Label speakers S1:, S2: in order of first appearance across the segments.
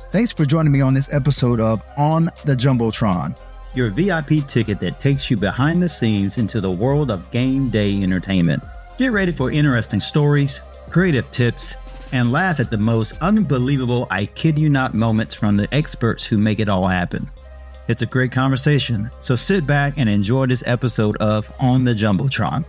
S1: Thanks for joining me on this episode of On the Jumbotron,
S2: your VIP ticket that takes you behind the scenes into the world of game day entertainment. Get ready for interesting stories, creative tips, and laugh at the most unbelievable I kid you not moments from the experts who make it all happen. It's a great conversation, so sit back and enjoy this episode of On the Jumbotron.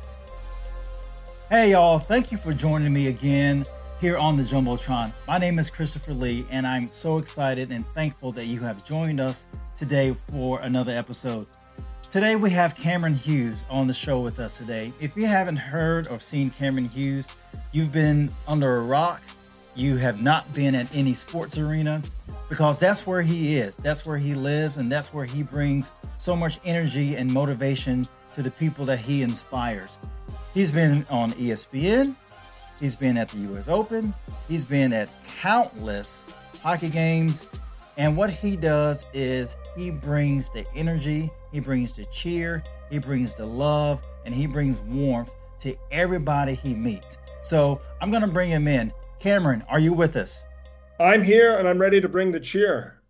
S2: Hey y'all, thank you for joining me again here on the Jumbotron. My name is Christopher Lee, and I'm so excited and thankful that you have joined us today for another episode. Today we have Cameron Hughes on the show with us today. If you haven't heard or seen Cameron Hughes, you've been under a rock. You have not been at any sports arena, because that's where he is. That's where he lives, and that's where he brings so much energy and motivation to the people that he inspires. He's been on ESPN. He's been at the US Open. He's been at countless hockey games. And what he does is he brings the energy, he brings the cheer, he brings the love, and he brings warmth to everybody he meets. So I'm going to bring him in. Cameron, are you with us?
S3: I'm here and I'm ready to bring the cheer.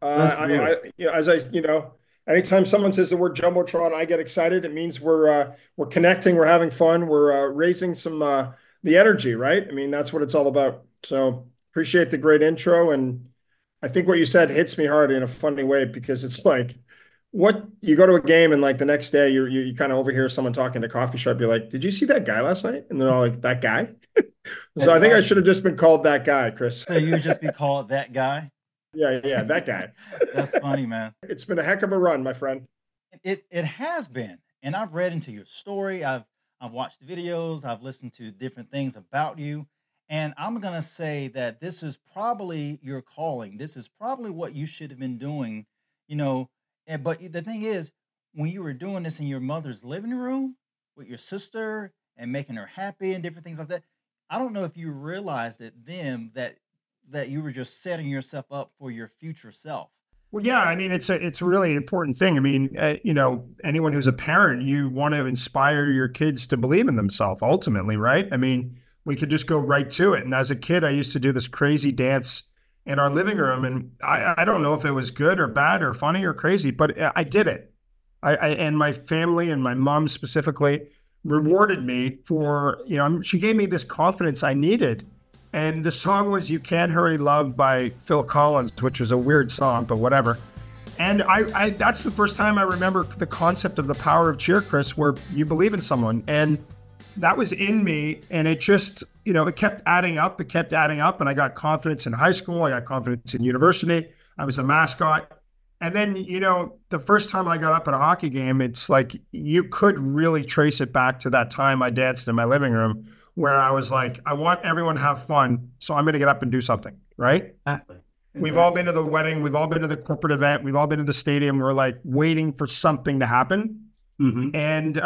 S3: Anytime someone says the word Jumbotron, I get excited. It means we're connecting, we're having fun, we're raising some the energy, right? I mean, that's what it's all about. So appreciate the great intro, and I think what you said hits me hard in a funny way, because it's like, what you go to a game and like the next day you kind of overhear someone talking to a coffee shop. You're like, did you see that guy last night? And they're all like, that guy. So I think I should have just been called that guy, Chris.
S2: So you would just be called that guy?
S3: Yeah, that guy.
S2: That's funny, man.
S3: It's been a heck of a run, my friend.
S2: It has been. And I've read into your story. I've watched videos. I've listened to different things about you. And I'm going to say that this is probably your calling. This is probably what you should have been doing, you know. But the thing is, when you were doing this in your mother's living room with your sister and making her happy and different things like that, I don't know if you realized it then that you were just setting yourself up for your future self.
S3: Well, yeah, I mean, it's a really important thing. I mean, anyone who's a parent, you want to inspire your kids to believe in themselves ultimately, right? I mean, we could just go right to it. And as a kid, I used to do this crazy dance in our living room, and I don't know if it was good or bad or funny or crazy, but I did it. I and my family and my mom specifically rewarded me for, she gave me this confidence I needed. And the song was You Can't Hurry Love by Phil Collins, which was a weird song, but whatever. And I that's the first time I remember the concept of the power of cheer, Chris, where you believe in someone. And that was in me, and it just, it kept adding up. It kept adding up, and I got confidence in high school. I got confidence in university. I was a mascot. And then, the first time I got up at a hockey game, it's like you could really trace it back to that time I danced in my living room, where I was like, I want everyone to have fun, so I'm going to get up and do something, right? Exactly. We've all been to the wedding. We've all been to the corporate event. We've all been to the stadium. We're like waiting for something to happen. Mm-hmm. And,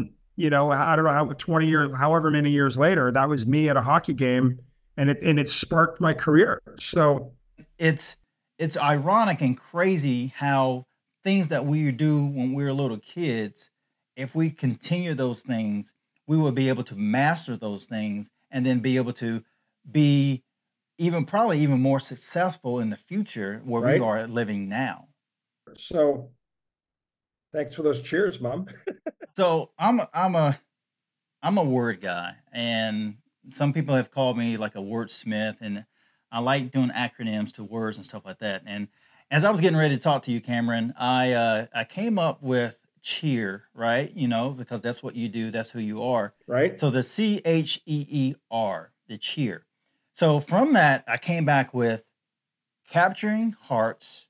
S3: I don't know how 20 years, however many years later, that was me at a hockey game, and it sparked my career. So
S2: it's ironic and crazy how things that we do when we're little kids, if we continue those things, we will be able to master those things and then be able to be probably even more successful in the future where we are living now.
S3: So thanks for those cheers, Mom.
S2: So I'm a word guy, and some people have called me like a wordsmith, and I like doing acronyms to words and stuff like that. And as I was getting ready to talk to you, Cameron, I came up with cheer, right? Because that's what you do. That's who you are.
S3: Right.
S2: So the CHEER, the cheer. So from that, I came back with capturing hearts,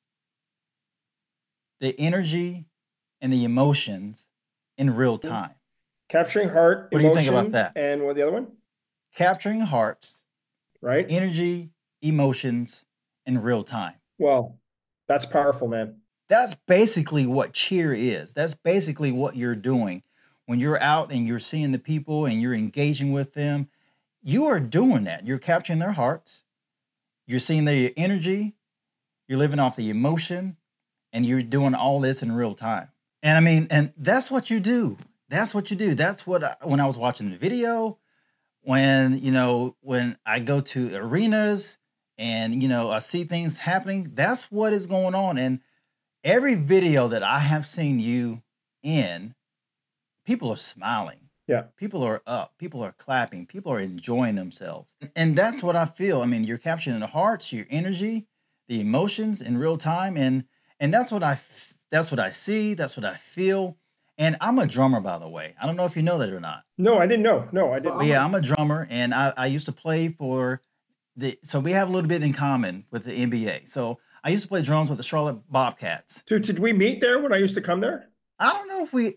S2: the energy and the emotions in real time.
S3: Capturing heart,
S2: what
S3: emotion,
S2: do you think about that?
S3: And what the other one?
S2: Capturing hearts,
S3: right?
S2: Energy, emotions in real time.
S3: Well, that's powerful, man.
S2: That's basically what cheer is. That's basically what you're doing. When you're out and you're seeing the people and you're engaging with them, you are doing that. You're capturing their hearts. You're seeing their energy. You're living off the emotion, and you're doing all this in real time. And that's what you do. That's what you do. That's what, when I was watching the video, when I go to arenas and I see things happening. That's what is going on. And every video that I have seen you in, people are smiling.
S3: Yeah.
S2: People are up. People are clapping. People are enjoying themselves. And that's what I feel. I mean, you're capturing the hearts, your energy, the emotions in real time. And that's what I see. That's what I feel. And I'm a drummer, by the way. I don't know if you know that or not.
S3: No, I didn't know. No, I didn't.
S2: But yeah, I'm a drummer, and I used to play for so we have a little bit in common with the NBA. So I used to play drums with the Charlotte Bobcats.
S3: Dude, did we meet there when I used to come there?
S2: I don't know if we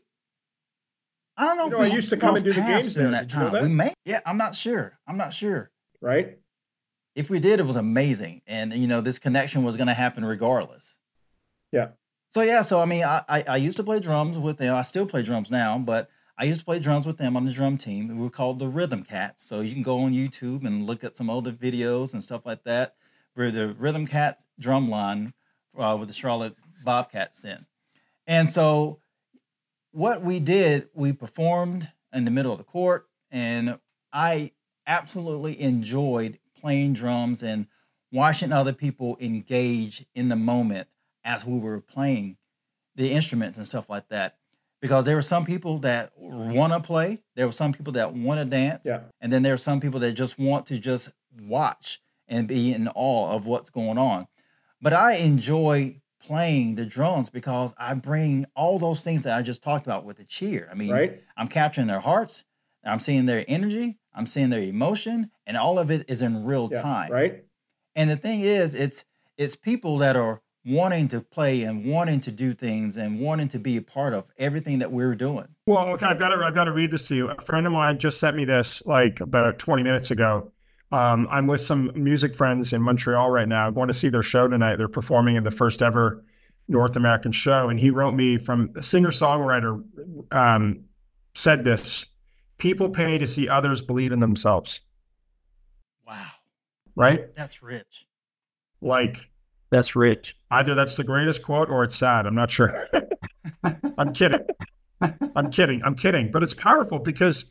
S3: I used to come and do the games there
S2: during that time. We may. Yeah, I'm not sure.
S3: Right.
S2: If we did, it was amazing. And, this connection was going to happen regardless.
S3: Yeah.
S2: So I mean, I used to play drums with them. I still play drums now, but I used to play drums with them on the drum team. We were called the Rhythm Cats. So you can go on YouTube and look at some older videos and stuff like that. We're the Rhythm Cats drum line with the Charlotte Bobcats then. And so what we did, we performed in the middle of the court, and I absolutely enjoyed playing drums and watching other people engage in the moment as we were playing the instruments and stuff like that. Because there were some people that want to play, there were some people that want to dance, and then there are some people that just want to just watch and be in awe of what's going on. But I enjoy playing the drums because I bring all those things that I just talked about with the cheer. I mean, I'm capturing their hearts, I'm seeing their energy, I'm seeing their emotion, and all of it is in real time.
S3: Right.
S2: And the thing is, it's people that are wanting to play and wanting to do things and wanting to be a part of everything that we're doing.
S3: Well, okay, I've got to read this to you. A friend of mine just sent me this like about 20 minutes ago. I'm with some music friends in Montreal right now. I'm going to see their show tonight. They're performing in the first ever North American show. And he wrote me from a singer-songwriter said this: people pay to see others believe in themselves.
S2: Wow.
S3: Right?
S2: That's rich.
S3: That's rich. Either that's the greatest quote or it's sad. I'm not sure. I'm kidding. But it's powerful because,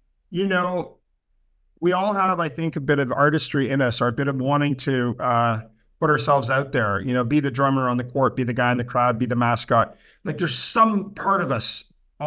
S3: we all have, I think, a bit of artistry in us, or a bit of wanting to put ourselves out there, be the drummer on the court, be the guy in the crowd, be the mascot. Like there's some part of us,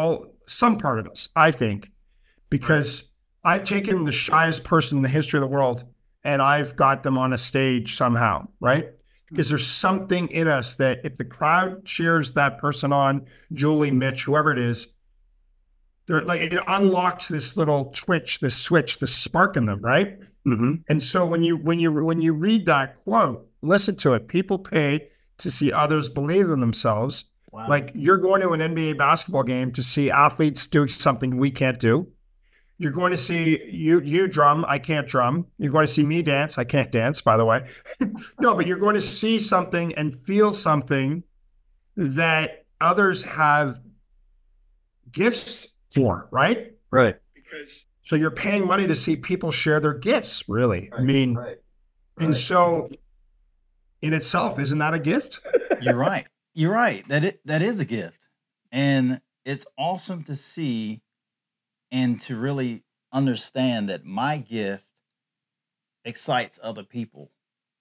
S3: I think, because I've taken the shyest person in the history of the world and I've got them on a stage somehow, right? Because there's something in us that if the crowd cheers that person on, Julie, Mitch, whoever it is, it unlocks this little switch, this spark in them, right? Mm-hmm. And so when you read that quote, listen to it. People pay to see others believe in themselves. Wow. Like you're going to an NBA basketball game to see athletes doing something we can't do. You're going to see you drum, I can't drum. You're going to see me dance, I can't dance, by the way. No, but you're going to see something and feel something that others have gifts for, right?
S1: Right.
S3: So you're paying money to see people share their gifts, really. Right. I mean, and so in itself, isn't that a gift?
S2: You're right. That is a gift. And it's awesome to see and to really understand that my gift excites other people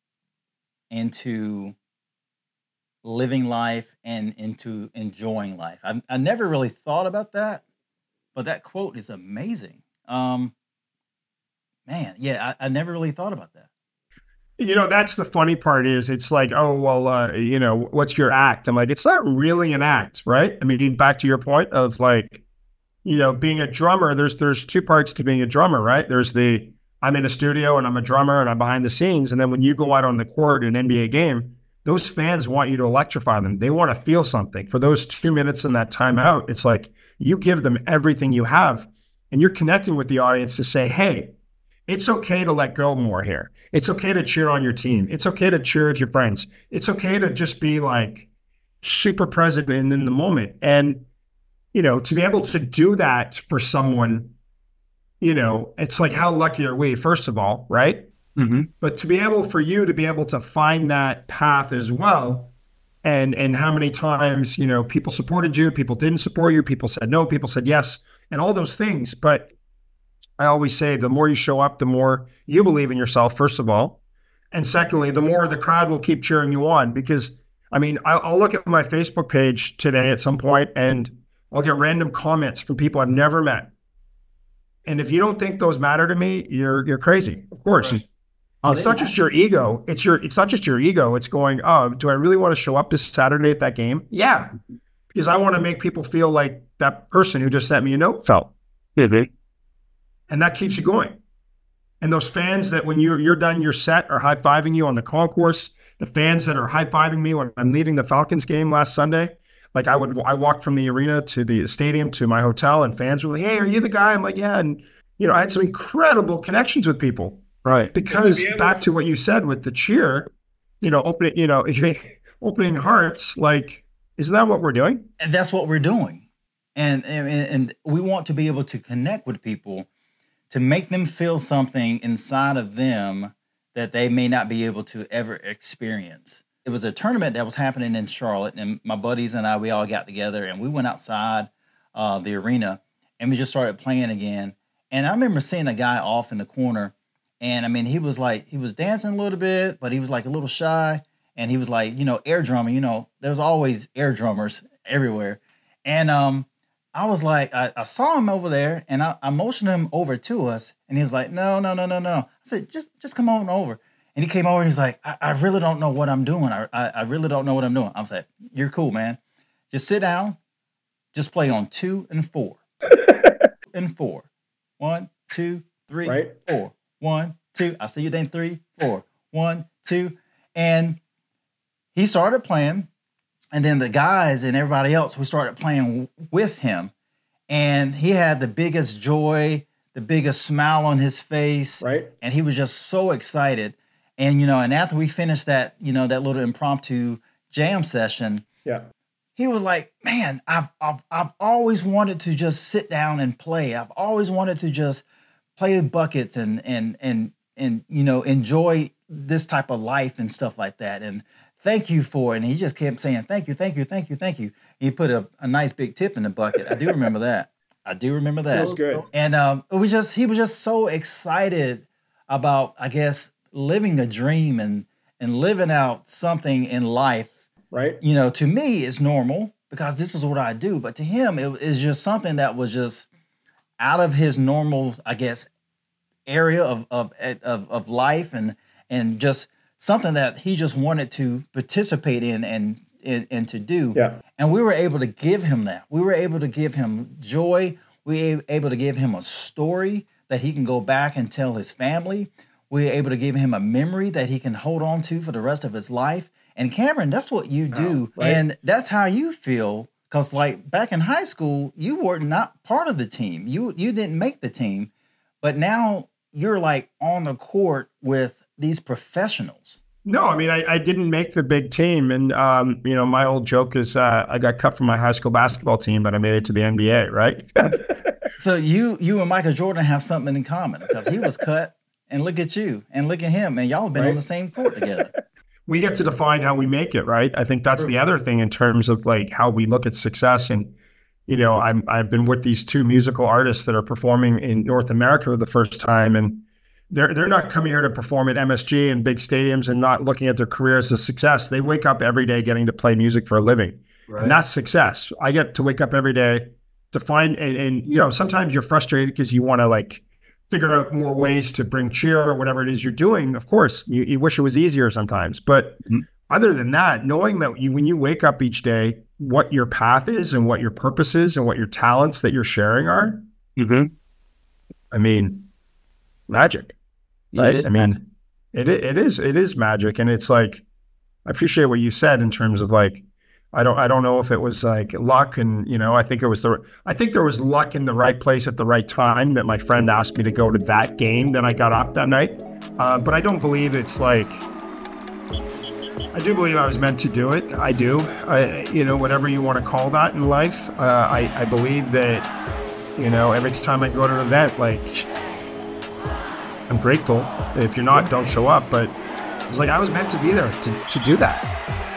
S2: into living life and into enjoying life. I never really thought about that, but that quote is amazing. I never really thought about that.
S3: That's the funny part is it's like, oh, well, what's your act? I'm like, it's not really an act, right? I mean, back to your point of like, being a drummer, there's two parts to being a drummer, right? There's I'm in a studio and I'm a drummer and I'm behind the scenes. And then when you go out on the court in an NBA game, those fans want you to electrify them. They want to feel something. For those 2 minutes in that timeout, it's like you give them everything you have and you're connecting with the audience to say, hey, it's okay to let go more here. It's okay to cheer on your team. It's okay to cheer with your friends. It's okay to just be like super present in the moment. And to be able to do that for someone, it's like, how lucky are we, first of all, right? Mm-hmm. But for you to be able to find that path as well, and how many times, people supported you, people didn't support you, people said no, people said yes, and all those things. But I always say the more you show up, the more you believe in yourself, first of all. And secondly, the more the crowd will keep cheering you on, because I mean, I'll look at my Facebook page today at some point and I'll get random comments from people I've never met. And if you don't think those matter to me, you're crazy. Of course. Right. It's not just your ego. It's not just your ego. It's going, oh, do I really want to show up this Saturday at that game? Yeah. Because I want to make people feel like that person who just sent me a note felt. Mm-hmm. And that keeps you going. And those fans that when you're done your set are high-fiving you on the concourse, the fans that are high-fiving me when I'm leaving the Falcons game last Sunday, like I walked from the arena to the stadium to my hotel and fans were like, hey, are you the guy? I'm like, yeah. And, I had some incredible connections with people. Right. Because back to what you said with the cheer, opening hearts, like, isn't that what we're doing?
S2: And that's what we're doing. And we want to be able to connect with people to make them feel something inside of them that they may not be able to ever experience. It was a tournament that was happening in Charlotte, and my buddies and I, we all got together and we went outside the arena and we just started playing again. And I remember seeing a guy off in the corner, and I mean, he was dancing a little bit, but he was like a little shy, and he was like, air drumming, there's always air drummers everywhere. And I was like, I saw him over there, and I motioned him over to us, and he was like, no. I said, just come on over. And he came over, and he's like, I really don't know what I'm doing. I really don't know what I'm doing. I was like, you're cool, man. Just sit down. Just play on 2 and 4. and 4. 1, 2, 3, right. 4. 1, 2. I see you then 3, 4. 1, 2. And he started playing. And then the guys and everybody else, we started playing with him. And he had the biggest joy, the biggest smile on his face. Right. And he was just so excited. And, and after we finished that, that little impromptu jam session, yeah, he was like, man, I've always wanted to just sit down and play. I've always wanted to just play buckets and enjoy this type of life and stuff like that. And thank you for it. And he just kept saying, thank you. He put a nice big tip in the bucket. I do remember that. That was good. And he was just so excited about, I guess, living a dream and living out something in life. Right. To me, it's normal because this is what I do. But to him, it is just something that was just out of his normal, I guess, area of life and just something that he just wanted to participate in and to do. Yeah. And we were able to give him that. We were able to give him joy. We were able to give him a story that he can go back and tell his family. We were able to give him a memory that he can hold on to for the rest of his life. And Cameron, that's what you do. Right. And that's how you feel. Because like back in high school, you were not part of the team. You didn't make the team. But now you're like on the court with these professionals. No, I mean, I didn't make the big team. And, my old joke is I got cut from my high school basketball team, but I made it to the NBA, right? So you and Michael Jordan have something in common because he was cut and look at you and look at him. And y'all have been on the same court together. We get to define how we make it, right? I think that's the other thing in terms of like how we look at success. And, I've been with these 2 musical artists that are performing in North America for the first time. And they're not coming here to perform at MSG and big stadiums and not looking at their career as a success. They wake up every day getting to play music for a living. Right. And that's success. I get to wake up every day to find, and sometimes you're frustrated because you want to like figure out more ways to bring cheer or whatever it is you're doing. Of course, you wish it was easier sometimes. But other than that, knowing that when you wake up each day, what your path is and what your purpose is and what your talents that you're sharing are, I mean, magic. Right? I mean, it is magic. And it's like, I appreciate what you said in terms of like, I don't know if it was like luck and, I think there was luck in the right place at the right time that my friend asked me to go to that game that I got up that night. But I don't believe it's like, I do believe I was meant to do it. I do. Whatever you want to call that in life. I believe that, every time I go to an event, like, I'm grateful. If you're not, don't show up. But it's like I was meant to be there to do that.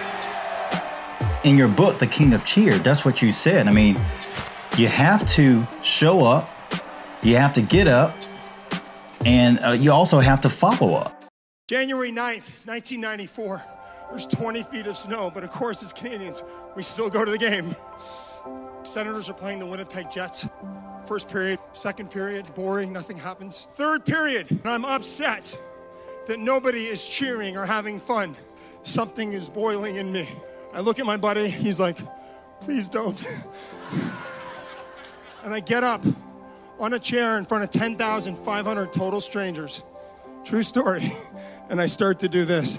S2: In your book, The King of Cheer, that's what you said. I mean, you have to show up, you have to get up, and you also have to follow up.
S3: January 9th, 1994. There's 20 feet of snow, but of course, as Canadians, we still go to the game. Senators are playing the Winnipeg Jets. First period, second period, boring, nothing happens. Third period, and I'm upset that nobody is cheering or having fun. Something is boiling in me. I look at my buddy, he's like, please don't. And I get up on a chair in front of 10,500 total strangers. True story. And I start to do this.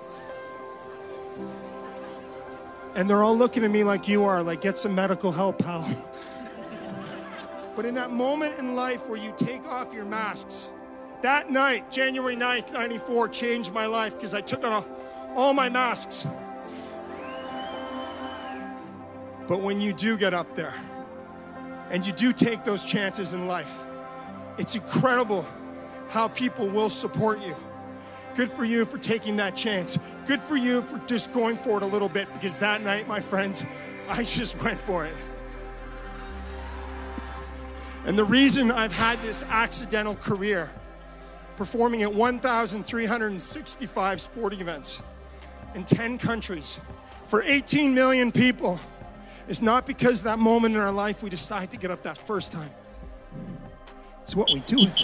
S3: And they're all looking at me like you are, like, get some medical help, pal. But in that moment in life where you take off your masks, that night, January 9th, 94, changed my life because I took off all my masks. But when you do get up there and you do take those chances in life, it's incredible how people will support you. Good for you for taking that chance. Good for you for just going for it a little bit, because that night, my friends, I just went for it. And the reason I've had this accidental career, performing at 1,365 sporting events in 10 countries for 18 million people, is not because that moment in our life we decide to get up that first time. It's what we do with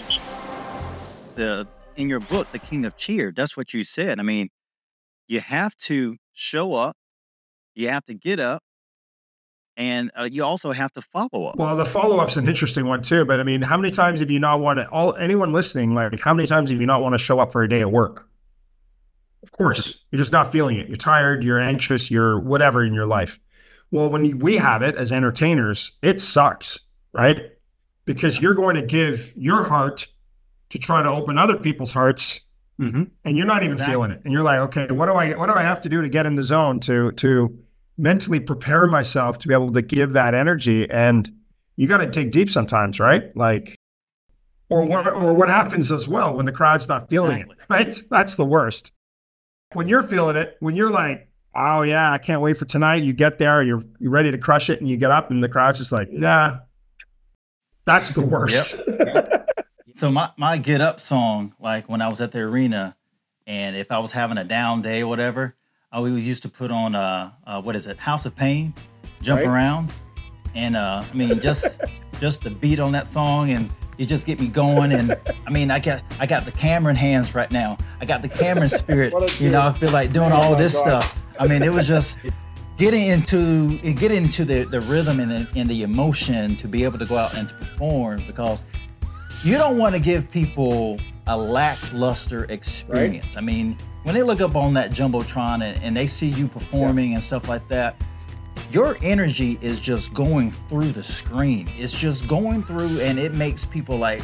S3: it.
S2: In your book, The King of Cheer, that's what you said. I mean, you have to show up, you have to get up, and you also have to follow up.
S3: Well, the follow-up's an interesting one too, but I mean, how many times have you not want to, anyone listening, like, how many times have you not want to show up for a day at work? Of course, you're just not feeling it. You're tired, you're anxious, you're whatever in your life. Well, when we have it as entertainers, it sucks, right? Because you're going to give your heart to try to open other people's hearts, and you're not even feeling it. And you're like, okay, what do I have to do to get in the zone to mentally prepare myself to be able to give that energy? And you got to dig deep sometimes, right? Like, or what happens as well when the crowd's not feeling it, right? That's the worst. When you're feeling it, when you're like, oh yeah, I can't wait for tonight. You get there, you're ready to crush it, and you get up, and the crowd's just like, nah. That's the worst.
S2: Yep. So my get up song, like when I was at the arena, and if I was having a down day or whatever, I always used to put on House of Pain, Jump Around, and I mean just the beat on that song, and it just get me going. And I mean, I got the Cameron hands right now. I got the Cameron spirit. I feel like doing all this stuff. I mean, it was just getting into the rhythm and the emotion to be able to go out and to perform, because you don't want to give people a lackluster experience. Right. I mean, when they look up on that Jumbotron and they see you performing and stuff like that, your energy is just going through the screen. It's just going through, and it makes people like,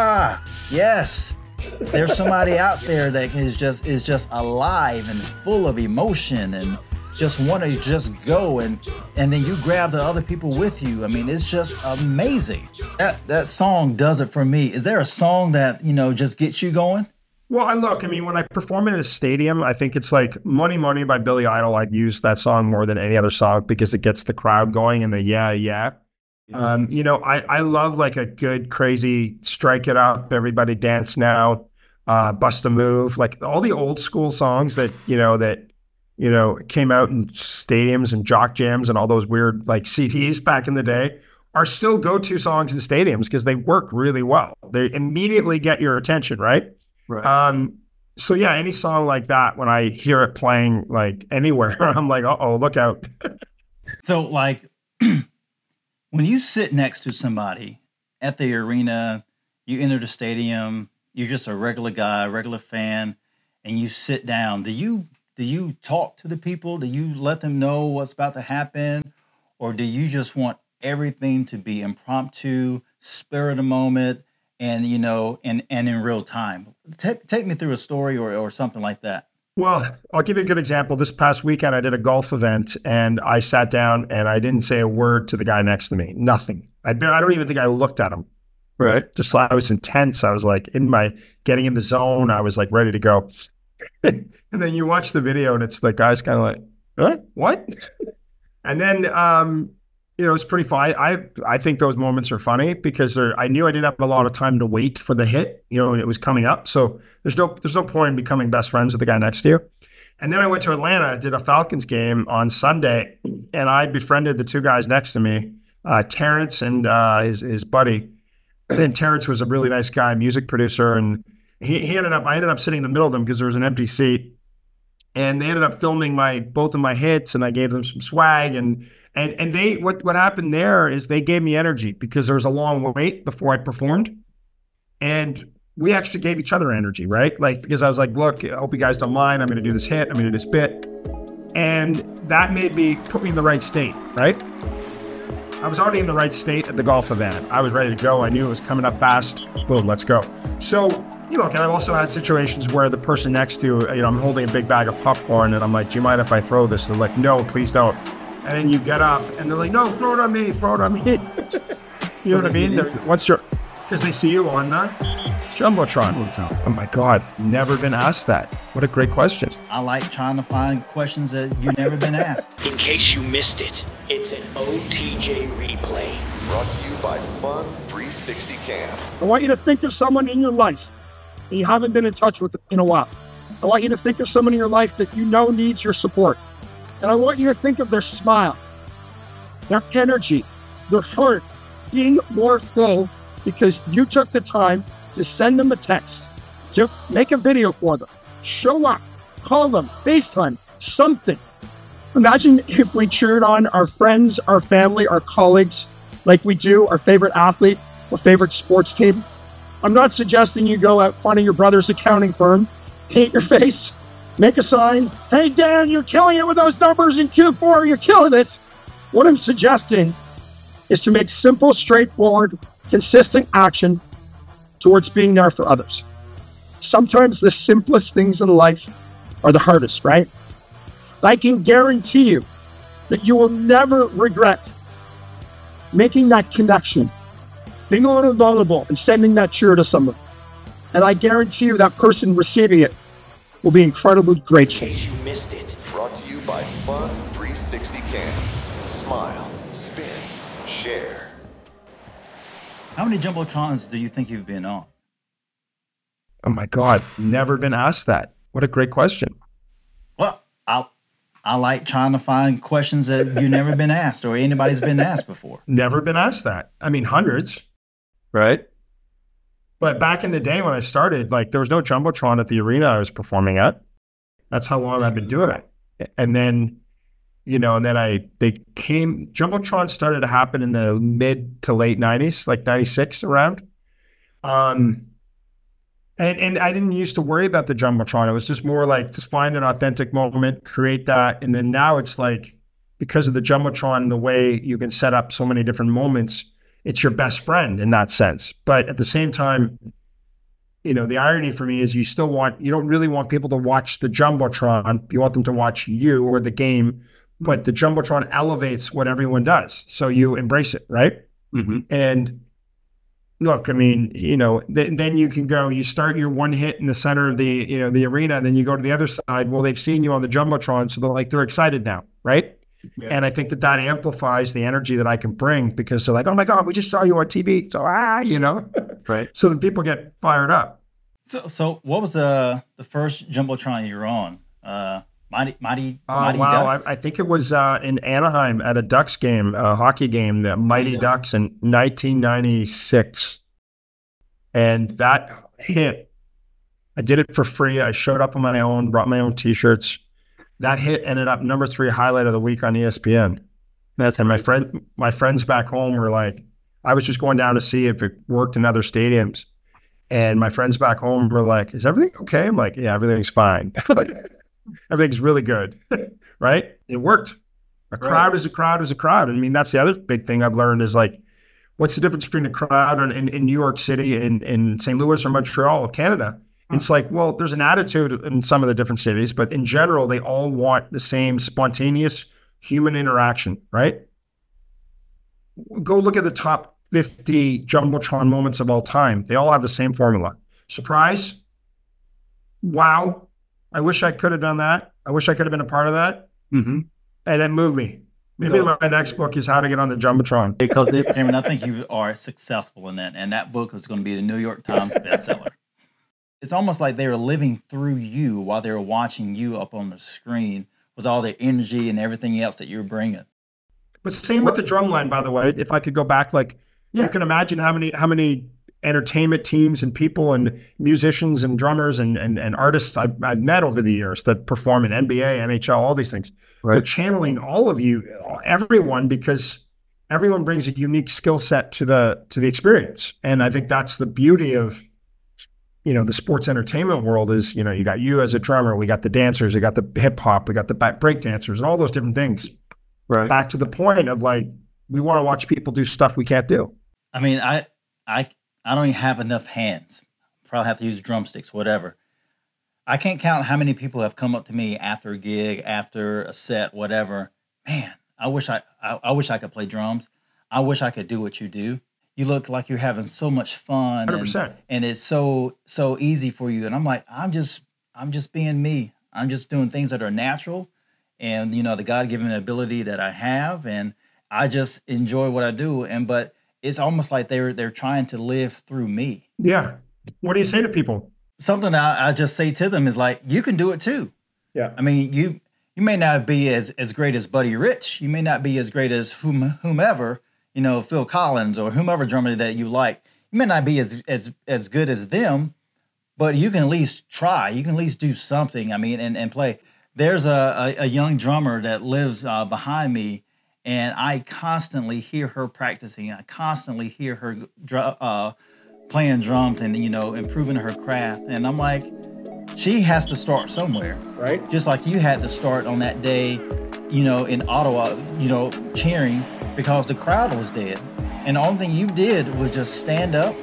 S2: yes, there's somebody out there that is just alive and full of emotion and just want to just go, and then you grab the other people with you. I mean, it's just amazing. That song does it for me. Is there a song that, just gets you going?
S3: Well, I mean, when I perform in a stadium, I think it's like Money Money by Billy Idol. I'd use that song more than any other song because it gets the crowd going and the yeah. I love like a good, crazy Strike It Up, Everybody Dance Now, Bust a Move, like all the old school songs that came out in stadiums and jock jams and all those weird like CDs back in the day are still go-to songs in stadiums because they work really well. They immediately get your attention, right? Right. So yeah, any song like that, when I hear it playing like anywhere, I'm like, uh-oh, look out.
S2: So like when you sit next to somebody at the arena, you enter the stadium, you're just a regular guy, regular fan, and you sit down, do you talk to the people? Do you let them know what's about to happen? Or do you just want everything to be impromptu, spur of the moment, and in real time? Take me through a story or something like that.
S3: Well, I'll give you a good example. This past weekend, I did a golf event, and I sat down and I didn't say a word to the guy next to me. Nothing. I don't even think I looked at him. Right. Just I was intense. I was like getting in the zone. I was like ready to go. And then you watch the video and it's the guy's kind of like, what? And then It's pretty fun. I think those moments are funny because I knew I didn't have a lot of time to wait for the hit, and it was coming up. So there's no point in becoming best friends with the guy next to you. And then I went to Atlanta, did a Falcons game on Sunday, and I befriended the two guys next to me, Terrence and his buddy. And Terrence was a really nice guy, music producer, and I ended up sitting in the middle of them because there was an empty seat. And they ended up filming both of my hits, and I gave them some swag. And they what happened there is they gave me energy because there was a long wait before I performed, and we actually gave each other energy, right? Like, because I was like, look, I hope you guys don't mind. I'm going to do this hit. I'm going to do this bit, and that put me in the right state, right? I was already in the right state at the golf event. I was ready to go. I knew it was coming up fast. Boom, let's go. So, look, and I've also had situations where the person next to, I'm holding a big bag of popcorn and I'm like, do you mind if I throw this? And they're like, no, please don't. And then you get up and they're like, no, throw it on me, throw it on me. You know what I mean? Because they see you on the Jumbotron. Oh my God, never been asked that. What a great question.
S2: I like trying to find questions that you've never been asked.
S4: In case you missed it, it's an OTJ replay.
S5: Brought to you by Fun 360 Cam.
S6: I want you to think of someone in your life that you haven't been in touch with in a while. I want you to think of someone in your life that you know needs your support. And I want you to think of their smile, their energy, their heart being more full because you took the time to send them a text, to make a video for them, show up, call them, FaceTime, something. Imagine if we cheered on our friends, our family, our colleagues, like we do our favorite athlete or favorite sports team. I'm not suggesting you go out finding your brother's accounting firm, paint your face, make a sign, hey Dan, you're killing it with those numbers in Q4, you're killing it. What I'm suggesting is to make simple, straightforward, consistent action towards being there for others. Sometimes the simplest things in life are the hardest, right? I can guarantee you that you will never regret making that connection, being a little vulnerable and sending that cheer to someone. And I guarantee you that person receiving it will be incredibly grateful.
S4: In case you missed it.
S5: Brought to you by Fun 360 Cam. Smile, spin, share.
S2: How many Jumbotrons do you think you've been on?
S3: Oh my God, never been asked that. What a great question.
S2: Well, I like trying to find questions that you've never been asked or anybody's been asked before.
S3: Never been asked that. I mean, hundreds, right? But back in the day when I started, like there was no Jumbotron at the arena I was performing at. That's how long I've been doing it. And then, Jumbotron started to happen in the mid to late 90s, like 96 around. And I didn't used to worry about the Jumbotron. It was just more like just find an authentic moment, create that. And then now it's like, because of the Jumbotron, the way you can set up so many different moments, it's your best friend in that sense. But at the same time, the irony for me is you don't really want people to watch the Jumbotron. You want them to watch you or the game, but the Jumbotron elevates what everyone does. So you embrace it, right? Mm-hmm. And look, I mean, then you can go, you start your one hit in the center of the arena, and then you go to the other side. Well, they've seen you on the Jumbotron, so they're excited now, right? Yeah. And I think that amplifies the energy that I can bring because they're like, oh my God, we just saw you on TV. So, right. So then people get fired up.
S2: So what was the first Jumbotron you were on? Mighty
S3: wow.
S2: Ducks?
S3: I think it was in Anaheim at a Ducks game, a hockey game, the Mighty Ducks in 1996. And that hit, I did it for free. I showed up on my own, brought my own T-shirts. That hit ended up number 3 highlight of the week on ESPN. And my friends back home were like, I was just going down to see if it worked in other stadiums. And my friends back home were like, is everything okay? I'm like, yeah, everything's fine. Everything's really good, right? It worked. A crowd is a crowd is a crowd. I mean, that's the other big thing I've learned is like, what's the difference between a crowd in New York City, in St. Louis or Montreal, Canada? It's like, well, there's an attitude in some of the different cities, but in general, they all want the same spontaneous human interaction, right? Go look at the top 50 Jumbotron moments of all time. They all have the same formula. Surprise. Wow. I wish I could have done that. I wish I could have been a part of that. Mm-hmm. And it moved me. Maybe my next book is How to Get on the Jumbotron.
S2: Because Cameron, I think you are successful in that, and that book is going to be the New York Times bestseller. It's almost like they were living through you while they were watching you up on the screen with all their energy and everything else that you're bringing.
S3: But same with the Drumline, by the way. If I could go back, like you can imagine how many entertainment teams and people and musicians and drummers and artists I've met over the years that perform in NBA, NHL, all these things. Right. They're channeling all of you, everyone, because everyone brings a unique skill set to the experience. And I think that's the beauty of, the sports entertainment world is, you got you as a drummer, we got the dancers, we got the hip hop, we got the break dancers and all those different things. Right. Back to the point of like, we want to watch people do stuff we can't do.
S2: I mean, I don't even have enough hands. Probably have to use drumsticks, whatever. I can't count how many people have come up to me after a gig, after a set, whatever. Man, I wish I could play drums. I wish I could do what you do. You look like you're having so much fun,
S3: 100%.
S2: And it's so easy for you. And I'm like, I'm just being me. I'm just doing things that are natural, and the God-given ability that I have, and I just enjoy what I do. But it's almost like they're trying to live through me.
S3: Yeah. What do you say to people?
S2: Something that I just say to them is like, you can do it too.
S3: Yeah.
S2: I mean, you may not be as great as Buddy Rich. You may not be as great as whomever, Phil Collins or whomever drummer that you like. You may not be as good as them, but you can at least try. You can at least do something. I mean, and play. There's a young drummer that lives behind me, and I constantly hear her practicing. I constantly hear her playing drums and, improving her craft. And I'm like, she has to start somewhere.
S3: Right.
S2: Just like you had to start on that day, in Ottawa, cheering because the crowd was dead. And the only thing you did was just stand up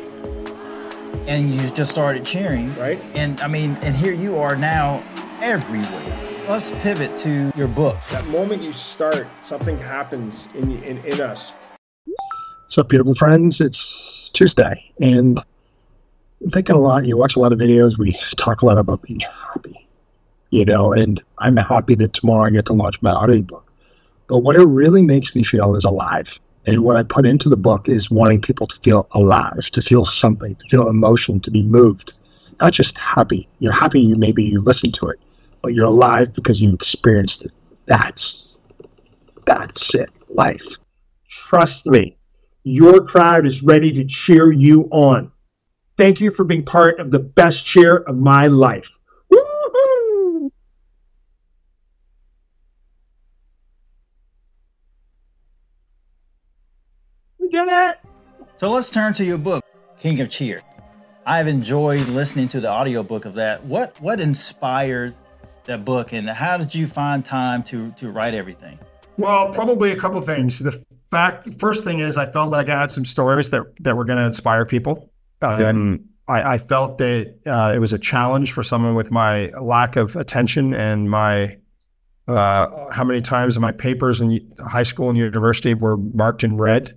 S2: and you just started cheering.
S3: Right.
S2: And I mean, and here you are now everywhere. Let's pivot to your book.
S3: That moment you start, something happens in us.
S6: What's up, beautiful friends? It's Tuesday, and I'm thinking a lot. You watch a lot of videos. We talk a lot about being happy, and I'm happy that tomorrow I get to launch my audiobook. But what it really makes me feel is alive. And what I put into the book is wanting people to feel alive, to feel something, to feel emotion, to be moved. Not just happy. You're happy, maybe you listen to it, but you're alive because you experienced it. That's it. Life. Trust me. Your crowd is ready to cheer you on. Thank you for being part of the best cheer of my life. Woo-hoo! We did it!
S2: So let's turn to your book, King of Cheer. I've enjoyed listening to the audiobook of that. What inspired that book, and how did you find time to write everything?
S3: Well, probably a couple things. The first thing is I felt like I had some stories that were going to inspire people. And I felt that it was a challenge for someone with my lack of attention and my how many times my papers in high school and university were marked in red.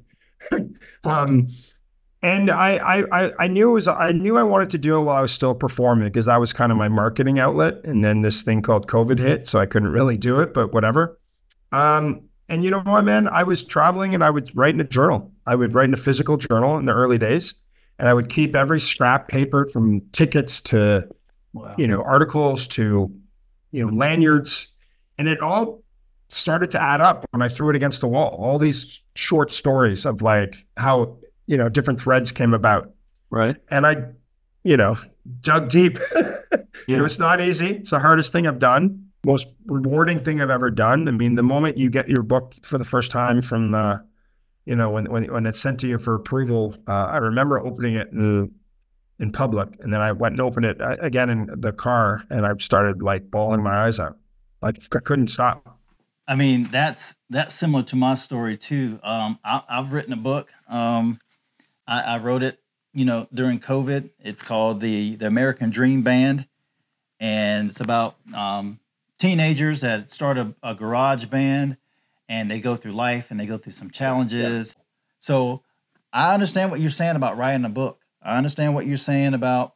S3: And I knew I wanted to do it while I was still performing, because that was kind of my marketing outlet. And then this thing called COVID hit, so I couldn't really do it, but whatever. And you know what, man? I was traveling and I would write in a journal. I would write in a physical journal in the early days, and I would keep every scrap paper, from tickets to, articles to, lanyards. And it all started to add up when I threw it against the wall. All these short stories of like how, different threads came about.
S7: Right.
S3: And I, dug deep. It was not easy. It's the hardest thing I've done. Most rewarding thing I've ever done. I mean, the moment you get your book for the first time from, when it's sent to you for approval, I remember opening it in public, and then I went and opened it again in the car, and I started like bawling my eyes out. Like I couldn't stop.
S2: I mean, that's similar to my story too. I've written a book. I wrote it, during COVID. It's called the American Dream Band, and it's about teenagers that start a garage band, and they go through life and they go through some challenges. Yeah. So I understand what you're saying about writing a book. I understand what you're saying about,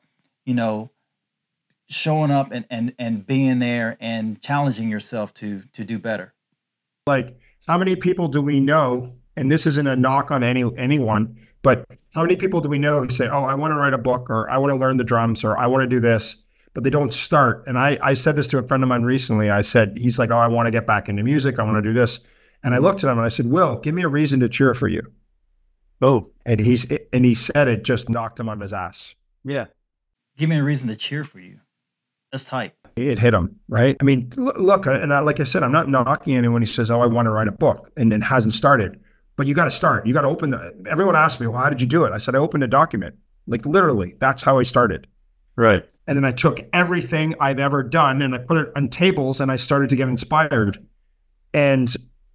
S2: showing up and being there and challenging yourself to do better.
S3: Like how many people do we know, and this isn't a knock on anyone, but how many people do we know who say, oh, I want to write a book, or I want to learn the drums, or I want to do this, but they don't start? And I said this to a friend of mine recently. I said, he's like, oh, I want to get back into music. I want to do this. And I looked at him and I said, Will, give me a reason to cheer for you.
S7: Oh,
S3: and he said it just knocked him on his ass.
S7: yeah.
S2: Give me a reason to cheer for you. That's tight.
S3: It hit him, right? I mean, look, and like I said, I'm not knocking anyone who says, oh, I want to write a book and hasn't started. But you got to start. You got to open everyone asked me, well, how did you do it? I said, I opened a document. Like literally, that's how I started.
S7: Right.
S3: And then I took everything I've ever done and I put it on tables and I started to get inspired. And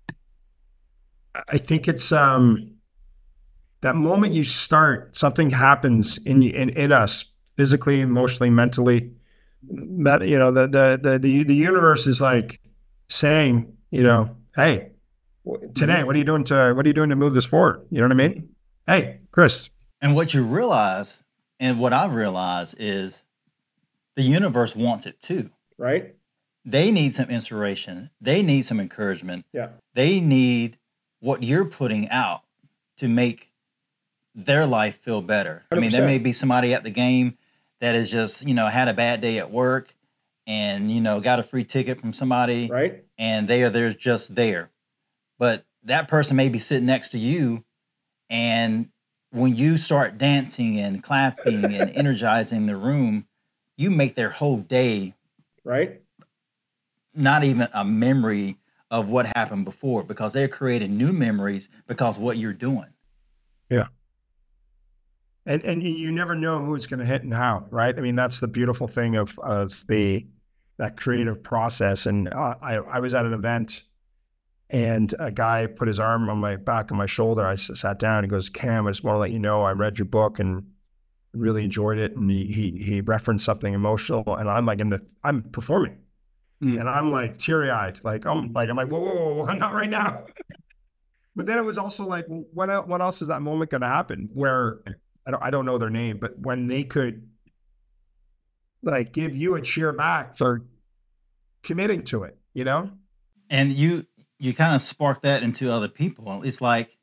S3: I think it's that moment you start, something happens in us, physically, emotionally, mentally. That, you know, the universe is like saying, you know, hey, today, what are you doing to move this forward? You know what I mean? Hey, Chris.
S2: And what you realize, and what I've realized, is the universe wants it too.
S3: Right?
S2: They need some inspiration. They need some encouragement.
S3: Yeah.
S2: They need what you're putting out to make their life feel better. I mean, there
S3: 100%.
S2: may be somebody at the game that has just, you know, had a bad day at work and, you know, got a free ticket from somebody.
S3: Right.
S2: And they're just there. But that person may be sitting next to you, and when you start dancing and clapping and energizing the room, you make their whole day
S3: Right.
S2: not even a memory of what happened before, because they're creating new memories because of what you're doing.
S3: Yeah. And you never know who it's going to hit and how, right? I mean, that's the beautiful thing of that creative process. And I was at an event, and a guy put his arm on my back of my shoulder. I sat down. He goes, Cam, I just want to let you know I read your book and really enjoyed it. And he referenced something emotional, and I'm like I'm performing, and I'm like teary eyed, like I'm like whoa, not right now. But then it was also like, what else is that moment going to happen where I don't know their name, but when they could like give you a cheer back for committing to it, you know?
S2: And you kind of spark that into other people. It's like,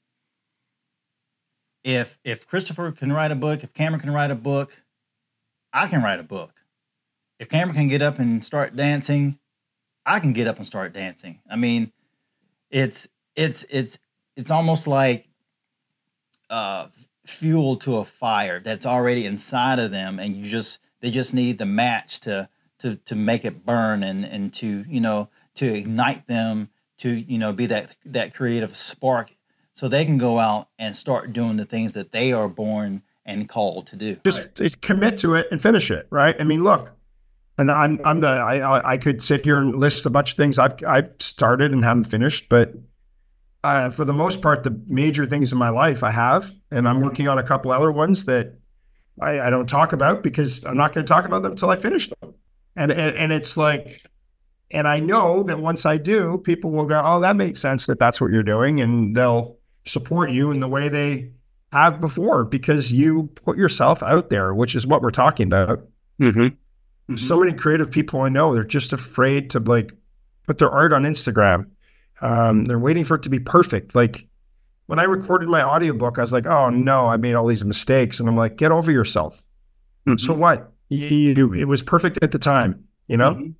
S2: if Christopher can write a book, if Cameron can write a book, I can write a book. If Cameron can get up and start dancing, I can get up and start dancing. I mean, it's almost like fuel to a fire that's already inside of them, and they just need the match to make it burn and to, you know, to ignite them, to, you know, be that creative spark, so they can go out and start doing the things that they are born and called to do.
S3: Just commit to it and finish it, right? I mean, look, and I could sit here and list a bunch of things I've started and haven't finished, but for the most part, the major things in my life I have, and I'm working on a couple other ones that I don't talk about because I'm not going to talk about them until I finish them. And it's like, and I know that once I do, people will go, oh, that makes sense that that's what you're doing. And they'll support you in the way they have before, because you put yourself out there, which is what we're talking about.
S7: Mm-hmm. Mm-hmm.
S3: So many creative people I know, they're just afraid to like put their art on Instagram. They're waiting for it to be perfect. Like when I recorded my audiobook, I was like, oh no, I made all these mistakes. And I'm like, get over yourself. Mm-hmm. So what? It was perfect at the time, you know? Mm-hmm.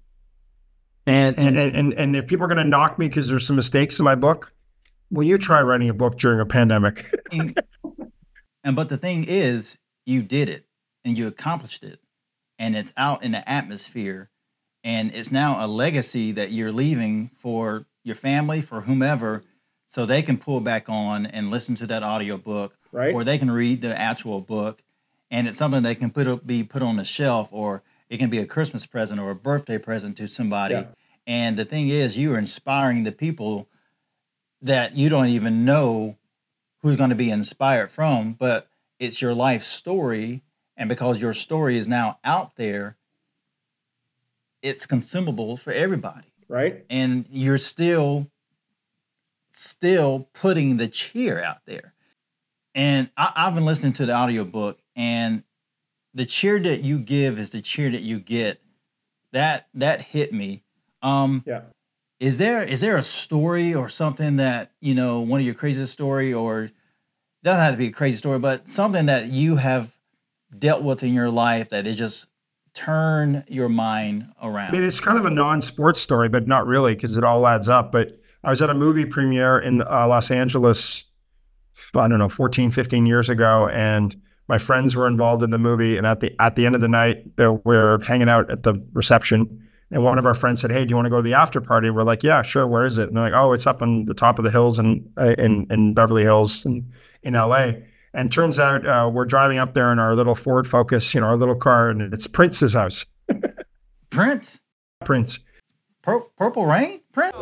S3: And if people are going to knock me because there's some mistakes in my book, well, you try writing a book during a pandemic.
S2: But the thing is, you did it and you accomplished it, and it's out in the atmosphere, and it's now a legacy that you're leaving for your family, for whomever, so they can pull back on and listen to that audio book,
S3: right?
S2: Or they can read the actual book, and it's something they can be put on the shelf, or it can be a Christmas present or a birthday present to somebody. Yeah. And the thing is, you are inspiring the people that you don't even know who's going to be inspired from, but it's your life story. And because your story is now out there, it's consumable for everybody.
S3: Right.
S2: And you're still putting the cheer out there. And I've been listening to the audiobook, and the cheer that you give is the cheer that you get. That hit me.
S3: Yeah.
S2: Is there a story or something that, you know, one of your craziest story, or doesn't have to be a crazy story, but something that you have dealt with in your life that it just turned your mind around?
S3: I mean, it's kind of a non-sports story, but not really, because it all adds up. But I was at a movie premiere in Los Angeles, I don't know, 14, 15 years ago, and my friends were involved in the movie. And at the end of the night, we're hanging out at the reception. And one of our friends said, "Hey, do you want to go to the after party?" We're like, "Yeah, sure. Where is it?" And they're like, "Oh, it's up on the top of the hills in Beverly Hills in LA." And turns out we're driving up there in our little Ford Focus, you know, our little car, and it's Prince's house.
S2: Prince?
S3: Purple
S2: Rain? Prince?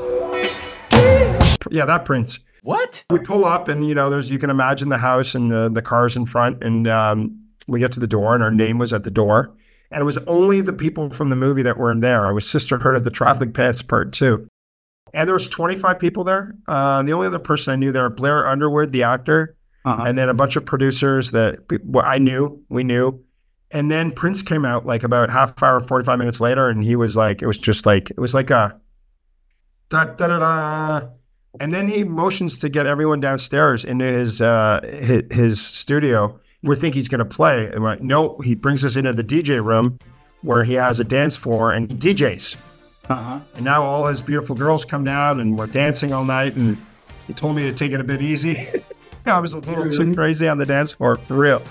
S3: Yeah, that Prince.
S2: What?
S3: We pull up, and you know, you can imagine the house and the cars in front, and we get to the door, and our name was at the door. And it was only the people from the movie that were in there. I was Sisterhood of the Traffic Pants Part 2. And there was 25 people there. The only other person I knew there, Blair Underwood, the actor, and then a bunch of producers that we knew. And then Prince came out like about half hour, 45 minutes later, and he was like, it was like a da-da-da-da. And then he motions to get everyone downstairs into his studio. We think he's going to play. And we're like, no, he brings us into the DJ room where he has a dance floor and he DJs. And now all his beautiful girls come down and we're dancing all night. And he told me to take it a bit easy. I was a little too crazy on the dance floor, for real.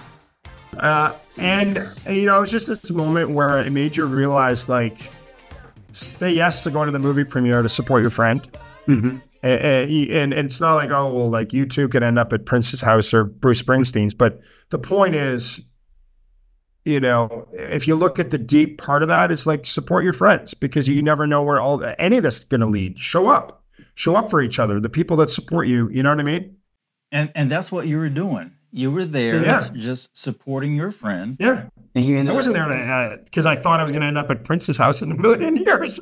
S3: And, you know, it was just this moment where it made you realize, like, say yes to going to the movie premiere to support your friend. Mm-hmm. And it's not like, oh, well, like you two could end up at Prince's house or Bruce Springsteen's. But the point is, you know, if you look at the deep part of that, it's like support your friends, because you never know where any of this is going to lead. Show up for each other, the people that support you. You know what I mean?
S2: And that's what you were doing. You were there just supporting your friend.
S3: Yeah. I wasn't there because I thought I was going to end up at Prince's house in a million years.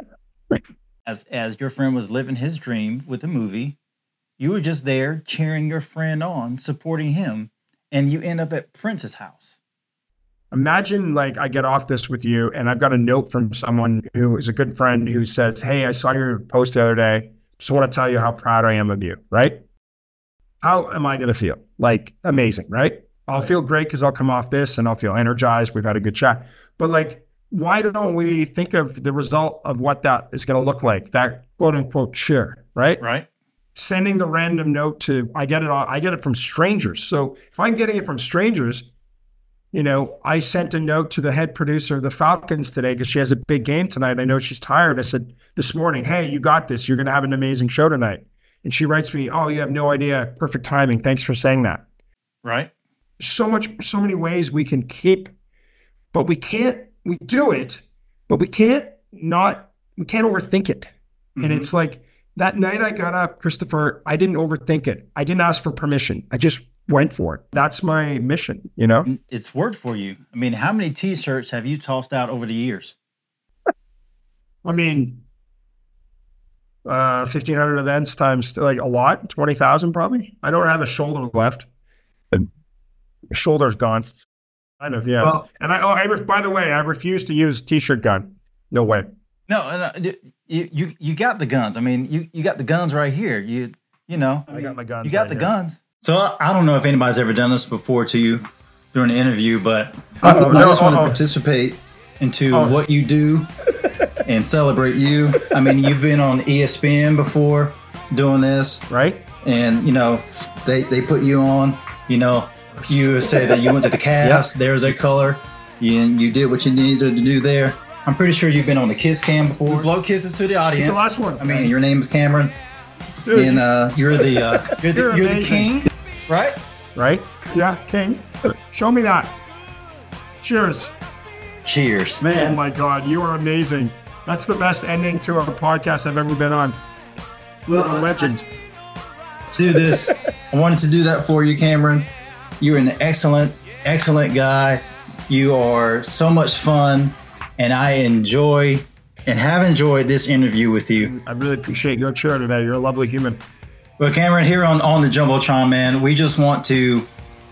S2: As your friend was living his dream with the movie, you were just there cheering your friend on, supporting him, and you end up at Prince's house.
S3: Imagine, like, I get off this with you, and I've got a note from someone who is a good friend who says, "Hey, I saw your post the other day. Just want to tell you how proud I am of you," right? How am I going to feel? Like, amazing, right? I'll feel great because I'll come off this and I'll feel energized. We've had a good chat. But, like, why don't we think of the result of what that is going to look like? That quote unquote cheer, right?
S2: Right.
S3: Sending the random note I get it from strangers. So if I'm getting it from strangers, you know, I sent a note to the head producer of the Falcons today because she has a big game tonight. I know she's tired. I said this morning, "Hey, you got this. You're going to have an amazing show tonight." And she writes me, "Oh, you have no idea. Perfect timing. Thanks for saying that."
S2: Right.
S3: So many ways we can keep, but we can't. We do it, but we can't overthink it. Mm-hmm. And it's like that night I got up, Christopher, I didn't overthink it. I didn't ask for permission. I just went for it. That's my mission, you know?
S2: It's worked for you. I mean, how many t-shirts have you tossed out over the years?
S3: I mean, 1,500 events times like a lot, 20,000 probably. I don't have a shoulder left. My shoulder's gone. Kind of, yeah. Well, and by the way, I refuse to use t-shirt gun. No way.
S2: No, you got the guns. I mean, you got the guns right here. You know.
S3: I got my guns.
S2: You got the guns. So I don't know if anybody's ever done this before to you during an interview, but I just want to participate into what you do and celebrate you. I mean, you've been on ESPN before doing this,
S3: right?
S2: And you know, they put you on. You know. You say that you went to the Cavs. Yep. There's a color. You did what you needed to do there. I'm pretty sure you've been on the Kiss Cam before. Blow kisses to the audience.
S3: It's the last one.
S2: I mean, your name is Cameron, and you're the king, right?
S3: Right? Yeah, king. Show me that. Cheers.
S2: Cheers, man.
S3: Oh my God, you are amazing. That's the best ending to a podcast I've ever been on. You're a legend.
S2: Do this. I wanted to do that for you, Cameron. You're an excellent guy. You are so much fun, and I enjoy and have enjoyed this interview with you.
S3: I really appreciate your charity today. You're a lovely human.
S2: Well, Cameron, here on the Jumbotron, man, we just want to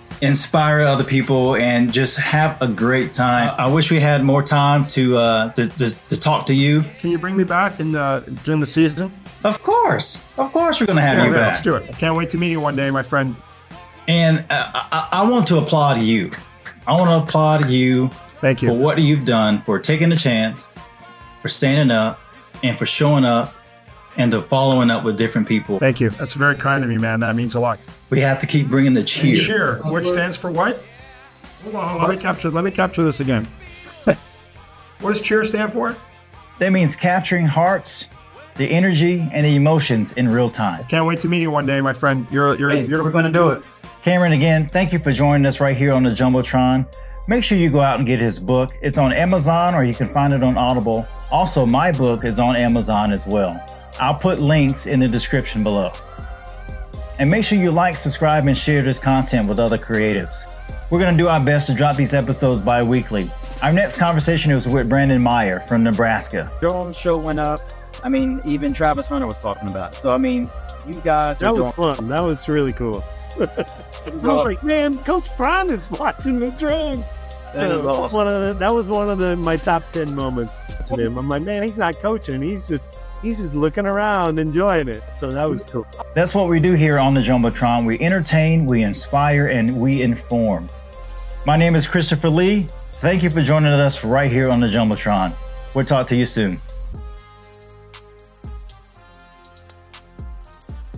S2: inspire other people, and just have a great time. I wish we had more time to talk to you.
S3: Can you bring me back during the season?
S2: Of course, we're going to have you back.
S3: Let's do it. I can't wait to meet you one day, my friend.
S2: And I want to applaud you. I want to applaud you.
S3: Thank you
S2: for what you've done, for taking a chance, for standing up, and for showing up, and to following up with different people.
S3: Thank you. That's very kind of you, man. That means a lot.
S2: We have to keep bringing the cheer.
S3: Cheer, which stands for what? Hold on, let me capture this again. What does cheer stand for?
S2: That means capturing hearts, the energy, and the emotions in real time.
S3: Can't wait to meet you one day, my friend. We're going to do it.
S2: Cameron, again, thank you for joining us right here on the Jumbotron. Make sure you go out and get his book. It's on Amazon, or you can find it on Audible. Also, my book is on Amazon as well. I'll put links in the description below. And make sure you like, subscribe, and share this content with other creatives. We're going to do our best to drop these episodes bi-weekly. Our next conversation is with Brandon Meyer from Nebraska.
S8: Your show went up. I mean, even Travis Hunter was talking about it. So, I mean, you guys are doing...
S9: That was fun. That was really cool. I was like, man, Coach Prime is watching the Drones.
S8: That is awesome.
S9: That was one of my top 10 moments to him. I'm like, man, he's not coaching. He's just looking around, enjoying it. So that was cool.
S2: That's what we do here on the Jumbotron. We entertain, we inspire, and we inform. My name is Christopher Lee. Thank you for joining us right here on the Jumbotron. We'll talk to you soon.